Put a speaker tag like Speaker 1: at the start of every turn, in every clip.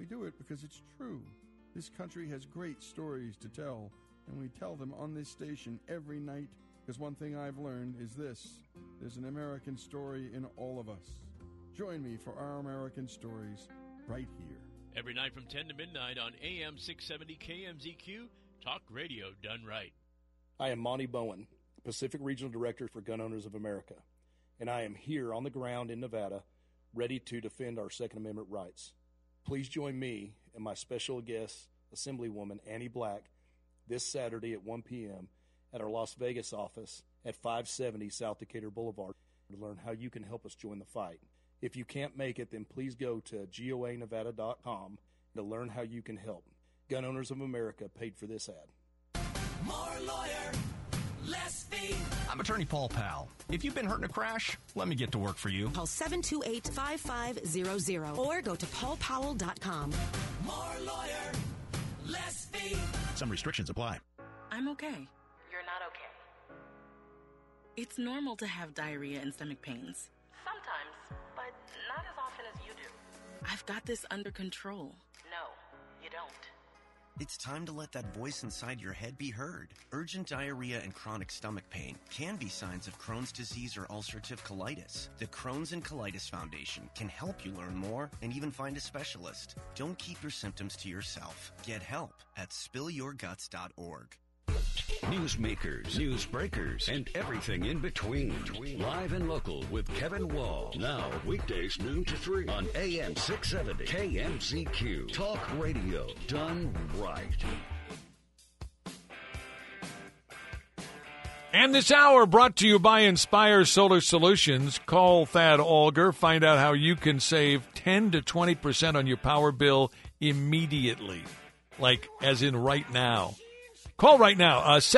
Speaker 1: we do it because it's true. This country has great stories to tell, and we tell them on this station every night, because one thing I've learned is this: there's an American story in all of us. Join me for Our American Stories right here.
Speaker 2: Every night from 10 to midnight on AM 670 KMZQ, talk radio done right.
Speaker 3: I am Monty Bowen, Pacific Regional Director for Gun Owners of America, and I am here on the ground in Nevada, ready to defend our Second Amendment rights. Please join me and my special guest, Assemblywoman Annie Black, this Saturday at 1 p.m. at our Las Vegas office at 570 South Decatur Boulevard to learn how you can help us join the fight. If you can't make it, then please go to goanevada.com to learn how you can help. Gun Owners of America paid for this ad.
Speaker 4: More lawyer, less fee.
Speaker 5: I'm attorney Paul Powell. If you've been hurt in a crash, let me get to work for you.
Speaker 6: Call 728-5500 or go to paulpowell.com.
Speaker 4: More lawyer, less fee.
Speaker 5: Some restrictions apply.
Speaker 7: I'm okay. You're not okay. It's normal to have diarrhea and stomach pains. Sometimes, but not as often as you do. I've got this under control. No, you don't.
Speaker 8: It's time to let that voice inside your head be heard. Urgent diarrhea and chronic stomach pain can be signs of Crohn's disease or ulcerative colitis. The Crohn's and Colitis Foundation can help you learn more and even find a specialist. Don't keep your symptoms to yourself. Get help at spillyourguts.org.
Speaker 9: Newsmakers, newsbreakers, and everything in between. Live and local with Kevin Wall. Now, weekdays noon to 3 on AM 670 KMZQ. Talk radio done right.
Speaker 10: And this hour brought to you by Inspire Solar Solutions. Call Thad Alger. Find out how you can save 10 to 20% on your power bill immediately. Like, as in right now. Call right now,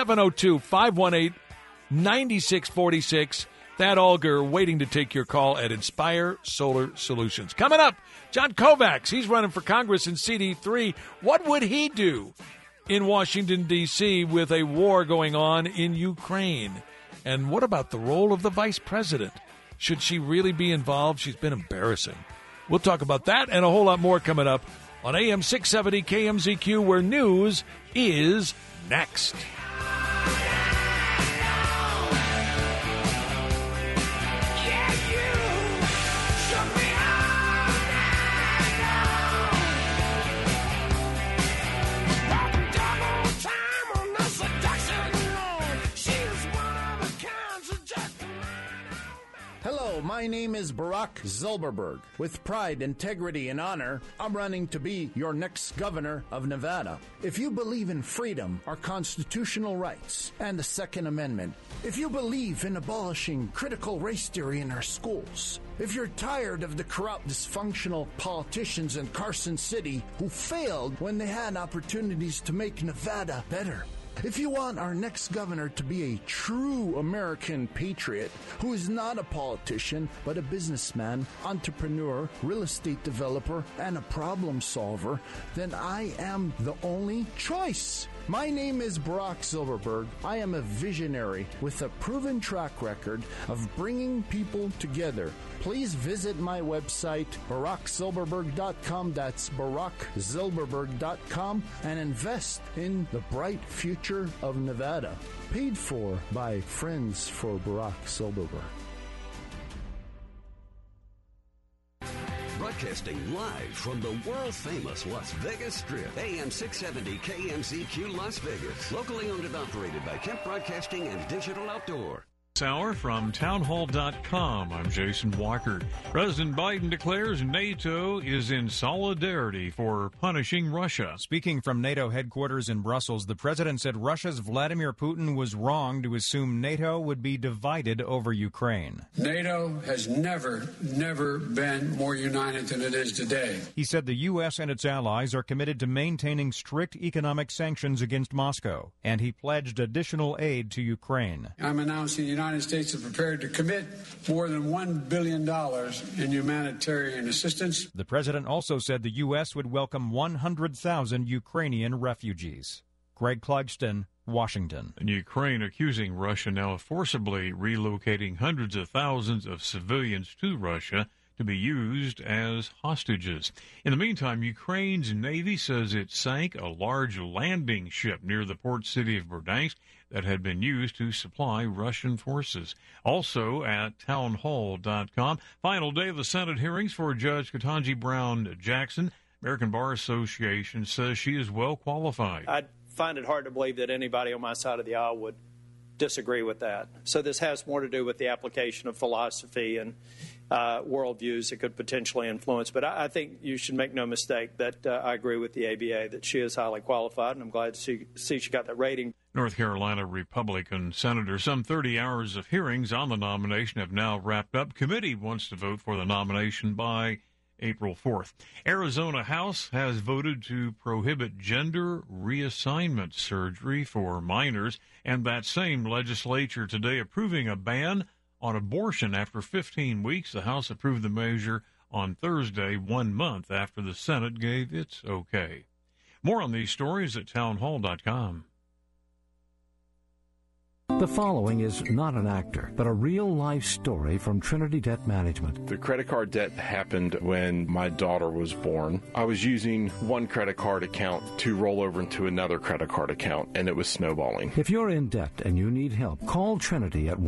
Speaker 10: 702-518-9646. Thad Alger waiting to take your call at Inspire Solar Solutions. Coming up, John Kovacs. He's running for Congress in CD3. What would he do in Washington, D.C. with a war going on in Ukraine? And what about the role of the vice president? Should she really be involved? She's been embarrassing. We'll talk about that and a whole lot more coming up on AM 670 KMZQ, where news is next.
Speaker 11: Hello, my name is Barack Zilberberg. With pride, integrity, and honor, I'm running to be your next governor of Nevada. If you believe in freedom, our constitutional rights, and the Second Amendment, if you believe in abolishing critical race theory in our schools, if you're tired of the corrupt, dysfunctional politicians in Carson City who failed when they had opportunities to make Nevada better, if you want our next governor to be a true American patriot who is not a politician but a businessman, entrepreneur, real estate developer, and a problem solver, then I am the only choice. My name is Barack Zilberberg. I am a visionary with a proven track record of bringing people together. Please visit my website, barackzilberberg.com. That's barackzilberberg.com, and invest in the bright future of Nevada. Paid for by Friends for Barack Zilberberg.
Speaker 9: Broadcasting live from the world-famous Las Vegas Strip. AM 670 KMZQ Las Vegas. Locally owned and operated by Kemp Broadcasting and Digital Outdoor.
Speaker 12: This hour from townhall.com. I'm Jason Walker. President Biden declares NATO is in solidarity for punishing Russia.
Speaker 13: Speaking from NATO headquarters in Brussels, the president said Russia's Vladimir Putin was wrong to assume NATO would be divided over Ukraine.
Speaker 14: NATO has never been more united than it is today.
Speaker 13: He said the U.S. and its allies are committed to maintaining strict economic sanctions against Moscow, and he pledged additional aid to Ukraine.
Speaker 14: I'm announcing the United States is prepared to commit more than $1 billion in humanitarian assistance.
Speaker 13: The president also said the U.S. would welcome 100,000 Ukrainian refugees. Greg Clugston, Washington.
Speaker 12: And Ukraine accusing Russia now of forcibly relocating hundreds of thousands of civilians to Russia to be used as hostages. In the meantime, Ukraine's Navy says it sank a large landing ship near the port city of Verdansk that had been used to supply Russian forces. Also at townhall.com, final day of the Senate hearings for Judge Ketanji Brown Jackson. American Bar Association says she is well qualified.
Speaker 15: I find it hard to believe that anybody on my side of the aisle would disagree with that. So this has more to do with the application of philosophy and worldviews it could potentially influence. But I think you should make no mistake that I agree with the ABA that she is highly qualified, and I'm glad to see she got that rating.
Speaker 12: North Carolina Republican Senator, some 30 hours of hearings on the nomination have now wrapped up. Committee wants to vote for the nomination by April 4th. Arizona House has voted to prohibit gender reassignment surgery for minors, and that same legislature today approving a ban on abortion after 15 weeks. The House approved the measure on Thursday, 1 month after the Senate gave its okay. More on these stories at townhall.com.
Speaker 16: The following is not an actor, but a real-life story from Trinity Debt Management.
Speaker 17: The credit card debt happened when my daughter was born. I was using one credit card account to roll over into another credit card account, and it was snowballing.
Speaker 16: If you're in debt and you need help, call Trinity at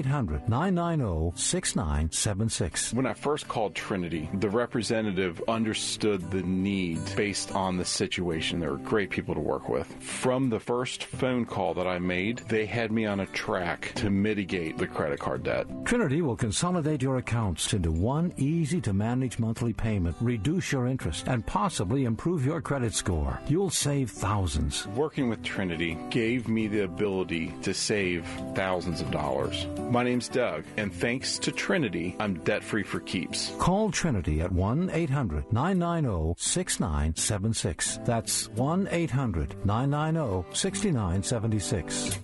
Speaker 16: 1-800-990-6976.
Speaker 17: When I first called Trinity, the representative understood the need based on the situation. They were great people to work with. From the first phone call that I made, they had me on a track to mitigate the credit card debt.
Speaker 16: Trinity will consolidate your accounts into one easy-to-manage monthly payment, reduce your interest, and possibly improve your credit score. You'll save thousands.
Speaker 17: Working with Trinity gave me the ability to save thousands of dollars. My name's Doug, and thanks to Trinity, I'm debt-free for keeps.
Speaker 16: Call Trinity at 1-800-990-6976. That's 1-800-990-6976.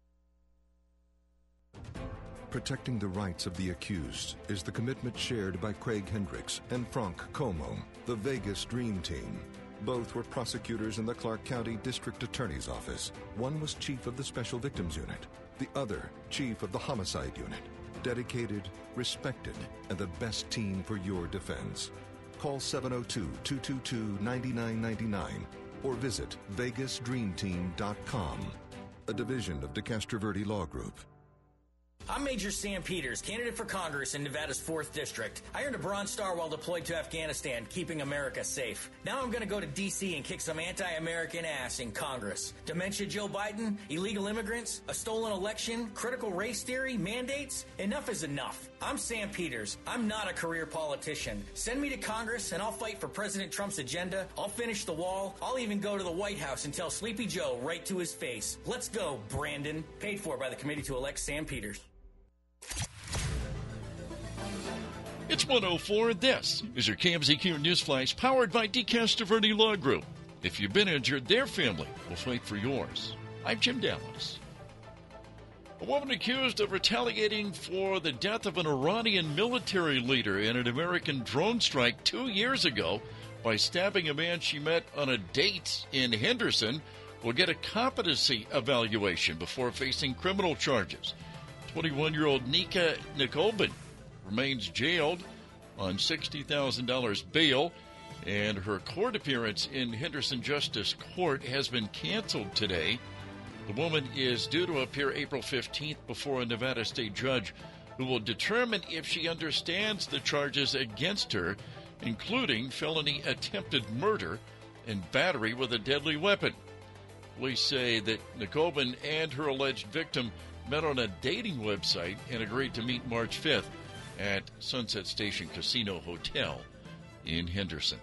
Speaker 18: Protecting the rights of the accused is the commitment shared by Craig Hendricks and Frank Como, the Vegas Dream Team. Both were prosecutors in the Clark County District Attorney's Office. One was chief of the Special Victims Unit, the other chief of the Homicide Unit. Dedicated, respected, and the best team for your defense. Call 702-222-9999 or visit vegasdreamteam.com, a division of DeCastroverde Law Group.
Speaker 19: I'm Major Sam Peters, candidate for Congress in Nevada's 4th District. I earned a Bronze Star while deployed to Afghanistan, keeping America safe. Now I'm going to go to D.C. and kick some anti-American ass in Congress. Dementia Joe Biden, illegal immigrants, a stolen election, critical race theory, mandates. Enough is enough. I'm Sam Peters. I'm not a career politician. Send me to Congress and I'll fight for President Trump's agenda. I'll finish the wall. I'll even go to the White House and tell Sleepy Joe right to his face. Let's go, Brandon. Paid for by the Committee to Elect Sam Peters.
Speaker 20: It's 104. This is your KMZQ News Flash, powered by DeCastroverde Law Group. If you've been injured, their family will fight for yours. I'm Jim Dallas. A woman accused of retaliating for the death of an Iranian military leader in an American drone strike 2 years ago by stabbing a man she met on a date in Henderson will get a competency evaluation before facing criminal charges. 21-year-old Nika Nikolbin remains jailed on $60,000 bail, and her court appearance in Henderson Justice Court has been canceled today. The woman is due to appear April 15th before a Nevada state judge who will determine if she understands the charges against her, including felony attempted murder and battery with a deadly weapon. Police say that Nikolbin and her alleged victim met on a dating website and agreed to meet March 5th at Sunset Station Casino Hotel in Henderson.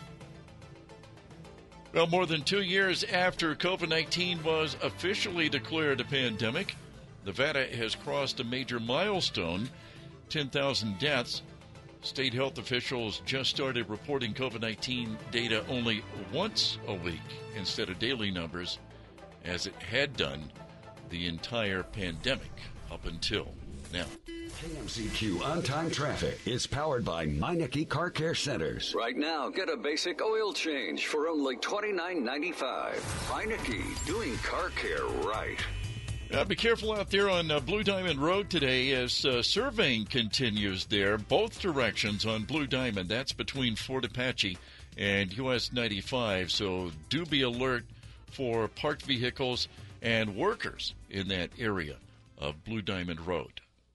Speaker 20: Well, more than 2 years after COVID-19 was officially declared a pandemic, Nevada has crossed a major milestone, 10,000 deaths. State health officials just started reporting COVID-19 data only once a week instead of daily numbers, as it had done the entire pandemic up until now.
Speaker 9: KMZQ On-Time Traffic is powered by Meineke Car Care Centers.
Speaker 21: Right now, get a basic oil change for only $29.95. Meineke, doing car care right.
Speaker 20: Be careful out there on Blue Diamond Road today as surveying continues there, both directions on Blue Diamond. That's between Fort Apache and US 95. So do be alert for parked vehicles and workers in that area of Blue Diamond Road.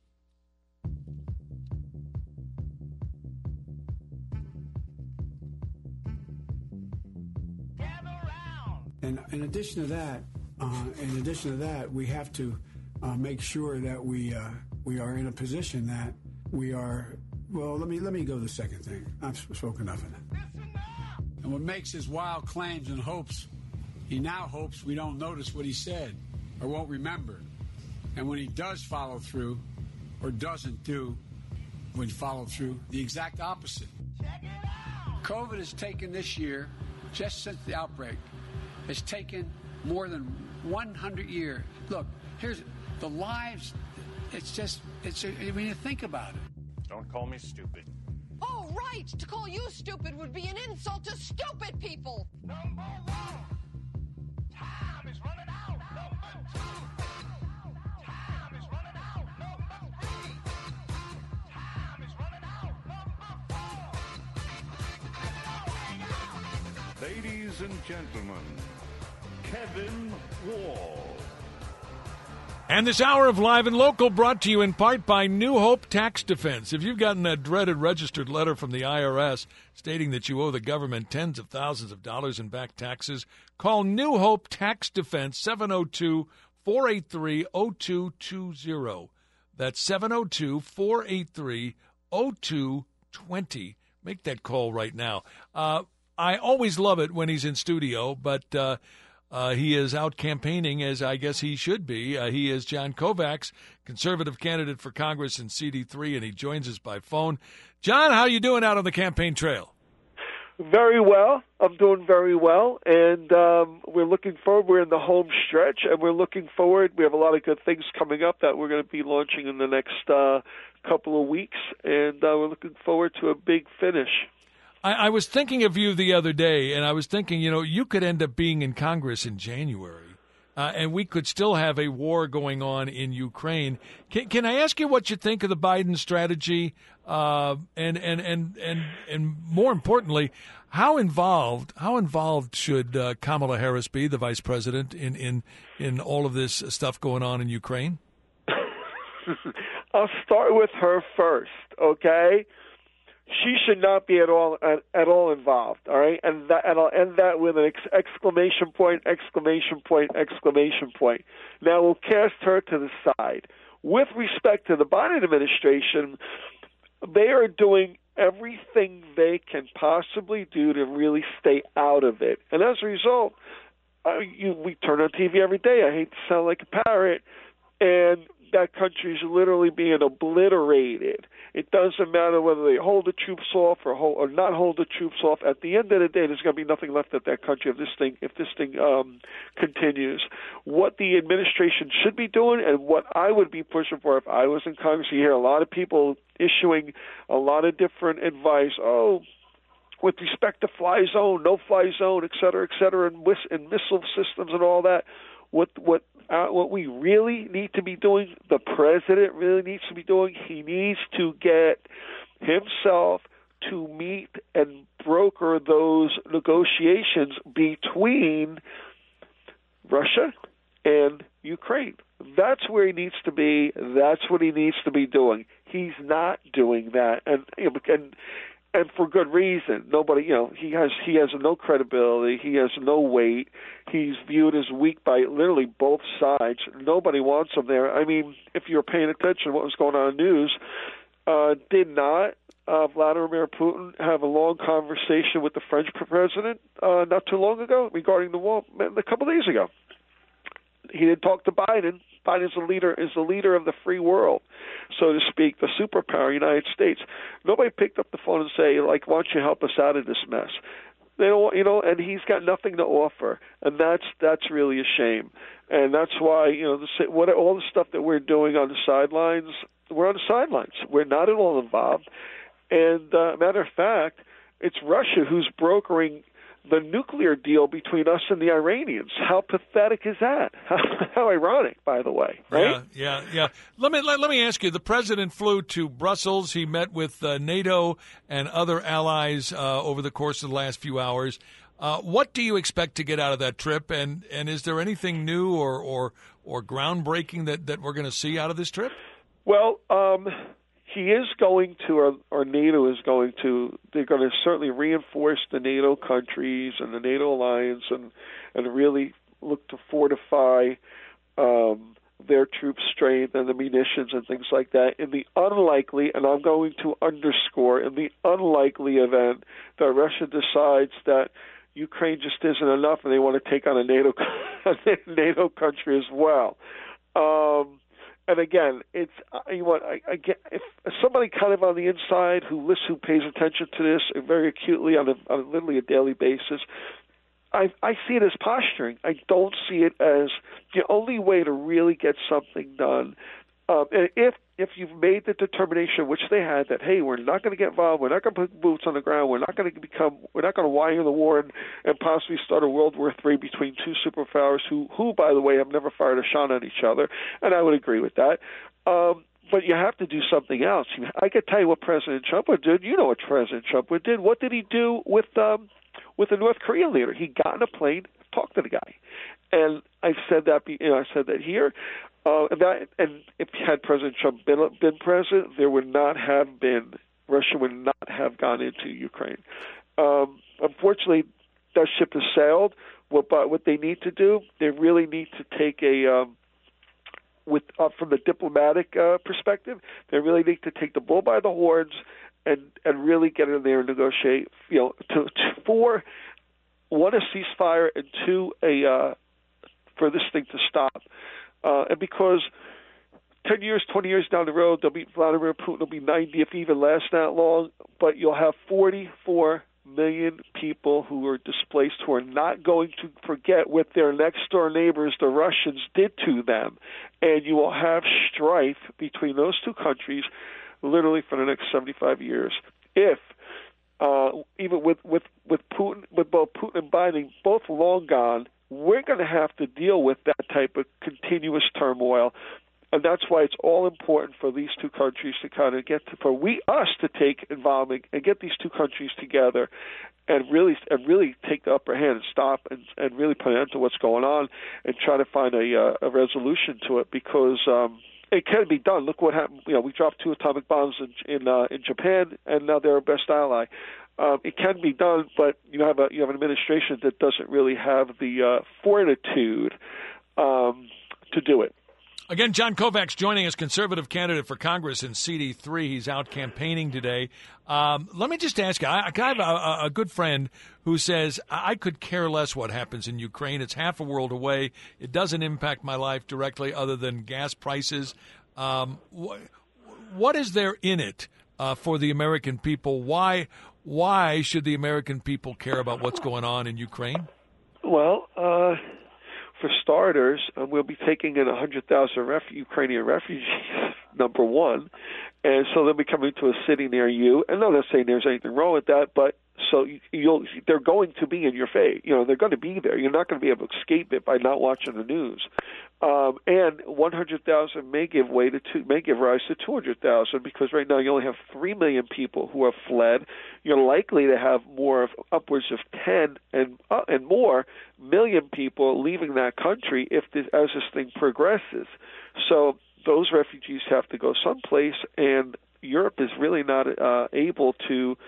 Speaker 14: And in addition to that, we have to make sure that we are in a position that we are. Well, let me go to the second thing. I've spoken enough of that. And what makes his wild claims and hopes, he now hopes we don't notice what he said or won't remember. And when he does follow through or doesn't do when follow through, the exact opposite. COVID has taken this year, just since the outbreak, has taken more than 100 years. Look, here's the lives. When you think about it.
Speaker 1: Don't call me stupid.
Speaker 22: Oh, right. To call you stupid would be an insult to stupid people.
Speaker 1: Number one, time is running out. Number two, time is running out. Number three, time is running out. Number four.
Speaker 9: Ladies and gentlemen, Kevin Wall.
Speaker 10: And this hour of Live and Local brought to you in part by New Hope Tax Defense. If you've gotten that dreaded registered letter from the IRS stating that you owe the government tens of thousands of dollars in back taxes, call New Hope Tax Defense, 702-483-0220. That's 702-483-0220. Make that call right now. I always love it when he's in studio, but he is out campaigning, as I guess he should be. He is John Kovacs, conservative candidate for Congress in CD3, and he joins us by phone. John, how you doing out on the campaign trail?
Speaker 23: Very well. I'm doing very well, and we're looking forward. We're in the home stretch, and we're looking forward. We have a lot of good things coming up that we're going to be launching in the next couple of weeks, and we're looking forward to a big finish.
Speaker 10: I was thinking of you the other day, and I was thinking, you could end up being in Congress in January, and we could still have a war going on in Ukraine. Can I ask you what you think of the Biden strategy, and more importantly, how involved should Kamala Harris be, the vice president, in all of this stuff going on in Ukraine?
Speaker 23: I'll start with her first, okay? She should not be at all involved, all right? And I'll end that with an exclamation point, exclamation point, exclamation point. Now we'll cast her to the side. With respect to the Biden administration, they are doing everything they can possibly do to really stay out of it. And as a result, we turn on TV every day. I hate to sound like a parrot, and that country is literally being obliterated. It doesn't matter whether they hold the troops off or not hold the troops off. At the end of the day, there's going to be nothing left of that country if this thing continues. What the administration should be doing, and what I would be pushing for if I was in Congress, you hear a lot of people issuing a lot of different advice. With respect to fly zone, no fly zone, et cetera, and missile systems and all that. What we really need to be doing, the president really needs to be doing, he needs to get himself to meet and broker those negotiations between Russia and Ukraine. That's where he needs to be. That's what he needs to be doing. He's not doing that, and for good reason. Nobody, he has no credibility. He has no weight. He's viewed as weak by literally both sides. Nobody wants him there. I mean, if you're paying attention to what was going on in the news, did not Vladimir Putin have a long conversation with the French president not too long ago regarding the war? A couple of days ago. He didn't talk to Biden. Biden is the leader of the free world, so to speak, the superpower, United States. Nobody picked up the phone and say, why don't you help us out of this mess? They don't, and he's got nothing to offer, and that's really a shame. And that's why, all the stuff that we're doing on the sidelines, we're on the sidelines. We're not at all involved. And matter of fact, it's Russia who's brokering the nuclear deal between us and the Iranians. How pathetic is that? How ironic, by the way, right?
Speaker 10: Yeah. Let me ask you. The president flew to Brussels. He met with NATO and other allies over the course of the last few hours. What do you expect to get out of that trip? And is there anything new or groundbreaking that we're going to see out of this trip?
Speaker 23: Well, he is going to, or NATO is going to, they're going to certainly reinforce the NATO countries and the NATO alliance and really look to fortify their troop strength and the munitions and things like that in the unlikely, and I'm going to underscore, in the unlikely event that Russia decides that Ukraine just isn't enough and they want to take on a NATO country as well. And again, it's I get if somebody kind of on the inside who pays attention to this very acutely on literally a daily basis, I see it as posturing. I don't see it as the only way to really get something done. And if you've made the determination, which they had, that hey, we're not going to get involved, we're not going to put boots on the ground, we're not going to wire the war and possibly start a World War III between two superpowers who, by the way, have never fired a shot on each other, and I would agree with that. But you have to do something else. I can tell you what President Trump would do. You know what President Trump would do. What did he do with the North Korean leader? He got in a plane, talked to the guy, and I've said that. I said that here. And if had President Trump been president, Russia would not have gone into Ukraine. Unfortunately, that ship has sailed. What they need to do, they really need to take from the diplomatic perspective, they really need to take the bull by the horns and really get in there and negotiate. For one, a ceasefire, and two, for this thing to stop. And because 10 years, 20 years down the road, Vladimir Putin will be 90 if he even lasts that long, but you'll have 44 million people who are displaced who are not going to forget what their next-door neighbors, the Russians, did to them. And you will have strife between those two countries literally for the next 75 years. If, even with Putin, with both Putin and Biden both long gone, we're going to have to deal with that type of continuous turmoil, and that's why it's all important for these two countries to kind of us to take involvement and get these two countries together, and really take the upper hand and stop and really put an end to what's going on and try to find a resolution to it, because it can be done. Look what happened. We dropped 2 atomic bombs in Japan, and now they're our best ally. It can be done, but you have an administration that doesn't really have the fortitude to do it.
Speaker 10: Again, John Kovacs joining us, conservative candidate for Congress in CD3. He's out campaigning today. Let me just ask you, I have a good friend who says, I could care less what happens in Ukraine. It's half a world away. It doesn't impact my life directly other than gas prices. What is there in it for the American people? Why should the American people care about what's going on in Ukraine?
Speaker 23: Well, for starters, we'll be taking in 100,000 Ukrainian refugees, number one, and so they'll be coming to a city near you. And I'm not saying there's anything wrong with that, but so they're going to be in your face. They're going to be there. You're not going to be able to escape it by not watching the news. And 100,000 may give rise to 200,000, because right now you only have 3 million people who have fled. You're likely to have upwards of 10 and more million people leaving that country as this thing progresses. So those refugees have to go someplace, and Europe is really not able to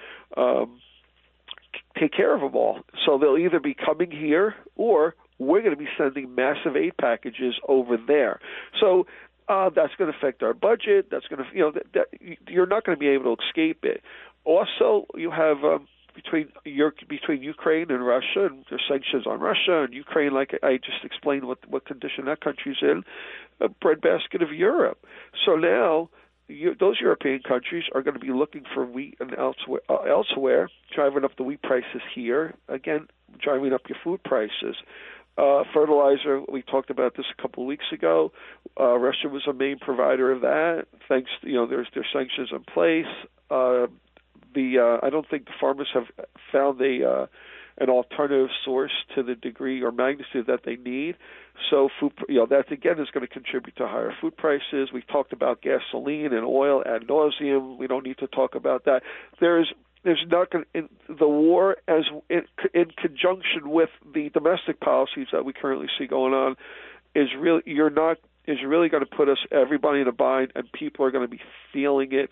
Speaker 23: take care of them all. So they'll either be coming here, or we're going to be sending massive aid packages over there. So that's going to affect our budget. That's going to, you're not going to be able to escape it. Also, you have between Ukraine and Russia, and there's sanctions on Russia and Ukraine, like I just explained what condition that country's in, a breadbasket of Europe. So now those European countries are going to be looking for wheat and elsewhere, driving up the wheat prices here, again, driving up your food prices. Fertilizer, we talked about this a couple of weeks ago. Russia was a main provider of that. Thanks, there's sanctions in place. I don't think the farmers have found an alternative source to the degree or magnitude that they need. So food, that again is going to contribute to higher food prices. We've talked about gasoline and oil ad nauseum. We don't need to talk about that. There's not going to, the war as in conjunction with the domestic policies that we currently see going on is really going to put everybody in a bind, and people are going to be feeling it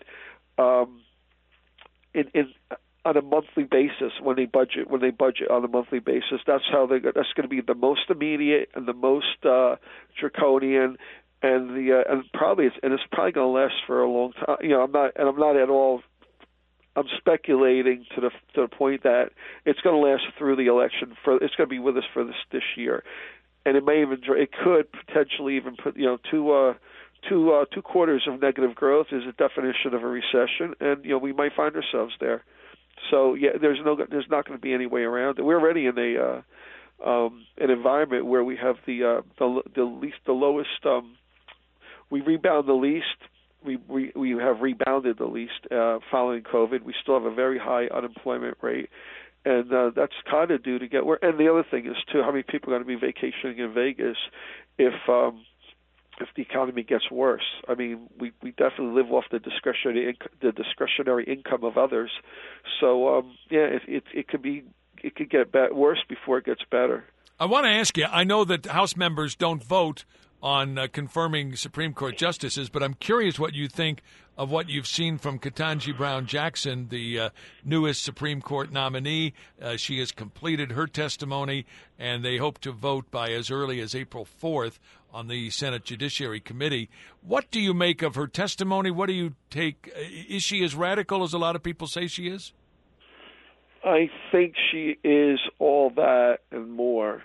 Speaker 23: on a monthly basis when they budget on a monthly basis. That's going to be the most immediate and the most draconian, and it's probably going to last for a long time. I'm not at all. I'm speculating to the point that it's going to last through the election. It's going to be with us for this year, and it could potentially even put two quarters of negative growth is a definition of a recession, and we might find ourselves there. So there's not going to be any way around it. We're already in an environment where we have the lowest. We rebound the least. We have rebounded the least following COVID. We still have a very high unemployment rate, and that's kind of due to get where. And the other thing is too, how many people are going to be vacationing in Vegas if the economy gets worse? I mean, we definitely live off the discretionary income of others. So it could get worse before it gets better.
Speaker 10: I want to ask you. I know that House members don't vote on confirming Supreme Court justices, but I'm curious what you think of what you've seen from Ketanji Brown Jackson, the newest Supreme Court nominee. She has completed her testimony, and they hope to vote by as early as April 4th on the Senate Judiciary Committee. What do you make of her testimony? What do you take? Is she as radical as a lot of people say she is?
Speaker 23: I think she is all that and more.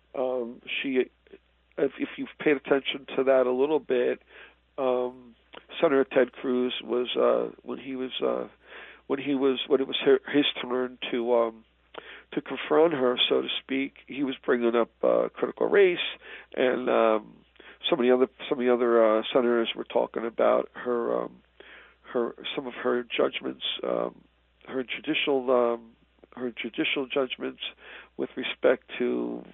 Speaker 23: If you've paid attention to that a little bit, Senator Ted Cruz was when it was his turn to confront her, so to speak. He was bringing up critical race, and some of the other senators were talking about some of her judgments, her judicial judgments with respect to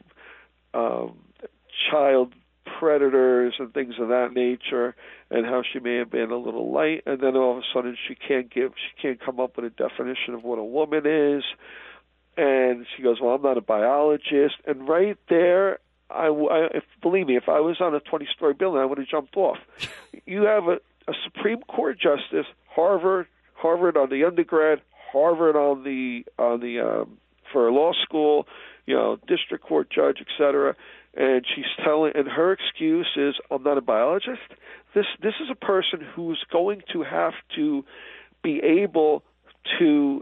Speaker 23: child predators and things of that nature, and how she may have been a little light, and then all of a sudden she can't come up with a definition of what a woman is, and she goes, well, I'm not a biologist, and right there, believe me, if I was on a 20-story building, I would have jumped off. You have a Supreme Court justice, Harvard on the undergrad, Harvard on the for law school, district court judge, etc. And she's and her excuse is, I'm not a biologist. This is a person who's going to have to be able to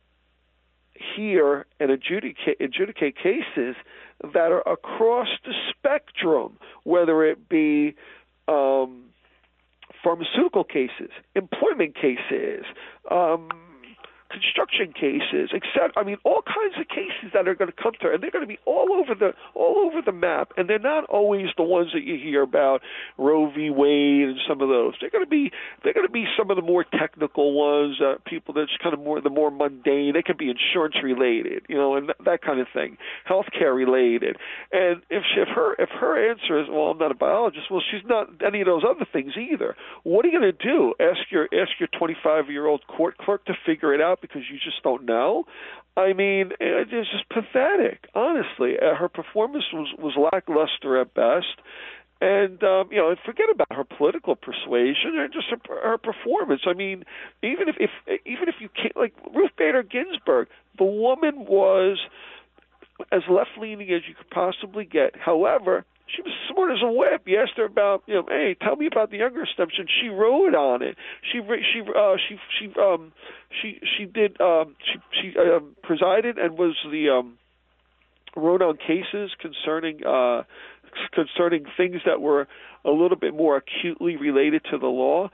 Speaker 23: hear and adjudicate cases that are across the spectrum, whether it be pharmaceutical cases, employment cases, construction cases, except all kinds of cases that are going to come to her, and they're going to be all over the map, and they're not always the ones that you hear about, Roe v. Wade and some of those. They're going to be some of the more technical ones, people that's kind of the more mundane. They could be insurance related, and that kind of thing, healthcare related. And if her answer is, well, I'm not a biologist, well, she's not any of those other things either. What are you going to do? Ask your 25-year-old court clerk to figure it out because you just don't know? I mean, it's just pathetic, honestly. Her performance was lackluster at best. And, forget about her political persuasion and just her performance. I mean, even if you can't, like Ruth Bader Ginsburg, the woman was as left-leaning as you could possibly get. However, she was smart as a whip. You asked her about, hey, tell me about the younger steps, and she wrote on it. She presided and was wrote on cases concerning things that were a little bit more acutely related to the law,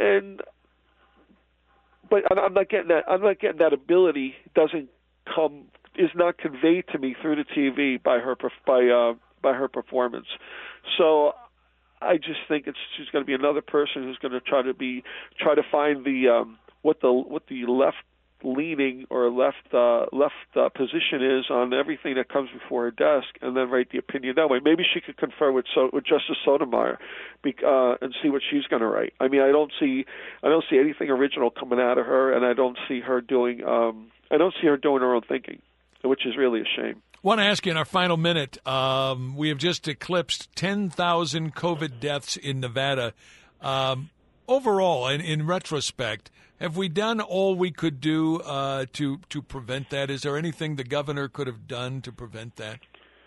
Speaker 23: but I'm not getting that. I'm not getting that ability. Is not conveyed to me through the TV by her performance. So I just think she's going to be another person who's going to try to find what the left leaning or left position is on everything that comes before her desk, and then write the opinion that way. Maybe she could confer with Justice Sotomayor and see what she's going to write. I mean, I don't see anything original coming out of her, and I don't see her doing her own thinking, which is really a shame.
Speaker 10: I want to ask you in our final minute, we have just eclipsed 10,000 COVID deaths in Nevada. Overall, in retrospect, have we done all we could do to prevent that? Is there anything the governor could have done to prevent that?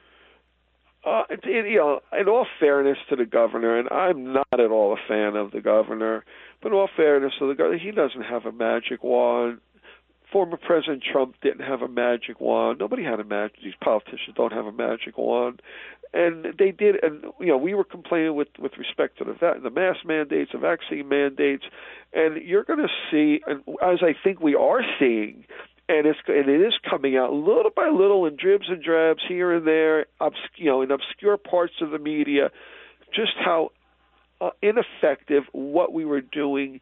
Speaker 23: In all fairness to the governor, and I'm not at all a fan of the governor, but in all fairness to the governor, he doesn't have a magic wand. Former President Trump didn't have a magic wand. Nobody had a magic. These politicians don't have a magic wand, and they did. And we were complaining with respect to the mask mandates, the vaccine mandates, and you're going to see, and as I think we are seeing, and it is coming out little by little in dribs and drabs here and there, in obscure parts of the media, just how ineffective what we were doing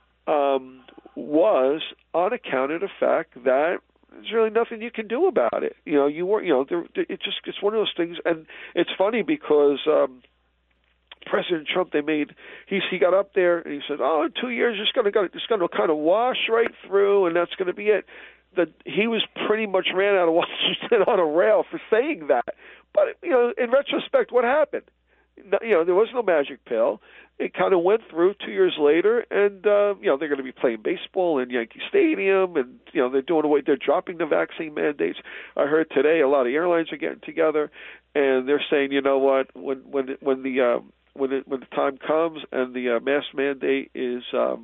Speaker 23: was on account of the fact that there's really nothing you can do about it. It's one of those things, and it's funny because President Trump, he got up there and he said, in 2 years it's going to kind of wash right through, and that's going to be it. He was pretty much ran out of Washington on a rail for saying that. But in retrospect, what happened? There was no magic pill. It kind of went through 2 years later, and they're going to be playing baseball in Yankee Stadium, and they're dropping the vaccine mandates. I heard today a lot of airlines are getting together, and they're saying, you know what, when the time comes and the mask mandate is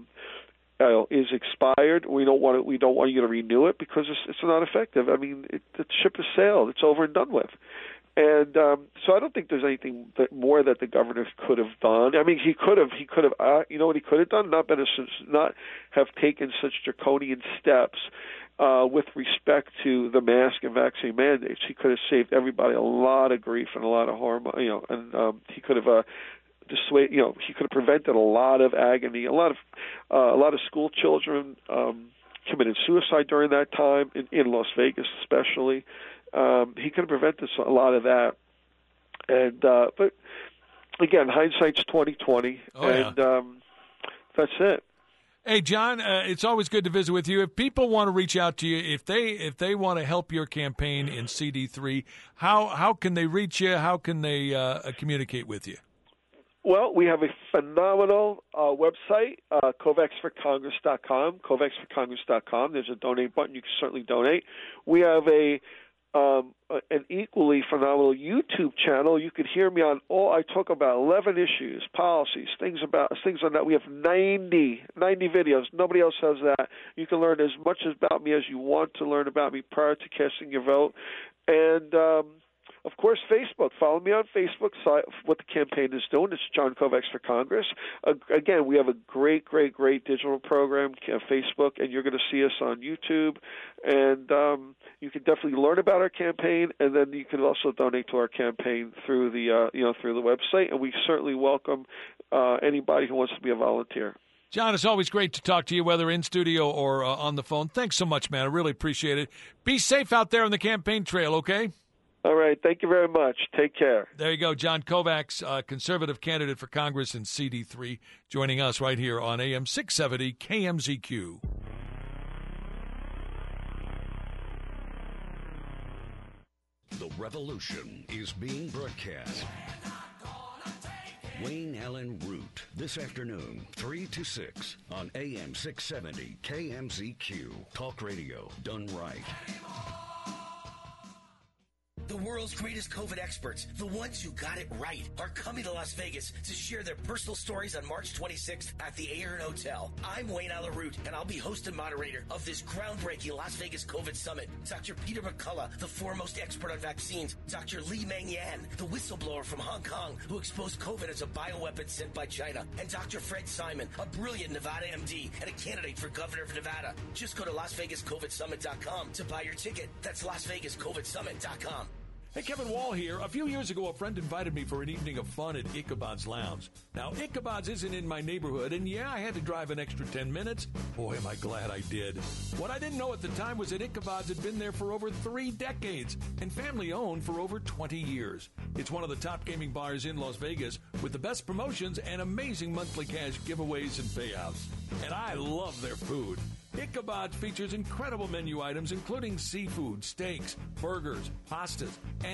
Speaker 23: expired, we don't want you to renew it because it's not effective. I mean, the ship has sailed. It's over and done with. And so I don't think there's anything more that the governor could have done. I mean, he could have. You know what he could have done? Not have taken such draconian steps with respect to the mask and vaccine mandates. He could have saved everybody a lot of grief and a lot of harm. And he could have dissuaded. He could have prevented a lot of agony. A lot of school children committed suicide during that time in Las Vegas, especially. He could have prevented a lot of that, and but again, hindsight's 20/20, that's it.
Speaker 10: Hey, John, it's always good to visit with you. If people want to reach out to you, if they want to help your campaign in CD3, how can they reach you? How can they communicate with you?
Speaker 23: Well, we have a phenomenal website, COVAXforCongress.com, COVAXforCongress.com. There's a donate button. You can certainly donate. We have an equally phenomenal YouTube channel. You could hear me on I talk about 11 issues, policies, things on that. We have 90 videos. Nobody else has that. You can learn as much about me as you want to learn about me prior to casting your vote. And of course, Facebook. Follow me on Facebook. What the campaign is doing. It's John Kovacs for Congress. Again, we have a great digital program, Facebook, and you're going to see us on YouTube. And you can definitely learn about our campaign, and then you can also donate to our campaign through the through the website. And we certainly welcome anybody who wants to be a volunteer.
Speaker 10: John, it's always great to talk to you, whether in studio or on the phone. Thanks so much, man. I really appreciate it. Be safe out there on the campaign trail, okay?
Speaker 23: All right. Thank you very much. Take care.
Speaker 10: There you go. John Kovacs, conservative candidate for Congress in CD3, joining us right here on AM 670 KMZQ.
Speaker 9: The revolution is being broadcast. Wayne Allen Root, this afternoon, 3 to 6 on AM 670 KMZQ. Talk radio done right.
Speaker 19: The world's greatest COVID experts, the ones who got it right, are coming to Las Vegas to share their personal stories on March 26th at the Aeron Hotel. I'm Wayne Allen Root, and I'll be host and moderator of this groundbreaking Las Vegas COVID Summit. Dr. Peter McCullough, the foremost expert on vaccines, Dr. Li Meng Yan, the whistleblower from Hong Kong who exposed COVID as a bioweapon sent by China, and Dr. Fred Simon, a brilliant Nevada MD and a candidate for governor of Nevada. Just go to LasVegasCOVIDSummit.com to buy your ticket. That's LasVegasCOVIDSummit.com.
Speaker 10: Hey, Kevin Wall here. A few years ago, a friend invited me for an evening of fun at Ichabod's Lounge. Now, Ichabod's isn't in my neighborhood, and yeah, I had to drive an extra 10 minutes. Boy, am I glad I did. What I didn't know at the time was that Ichabod's had been there for over 3 decades and family-owned for over 20 years. It's one of the top gaming bars in Las Vegas with the best promotions and amazing monthly cash giveaways and payouts. And I love their food. Ichabod features incredible menu items including seafood, steaks, burgers, pastas, and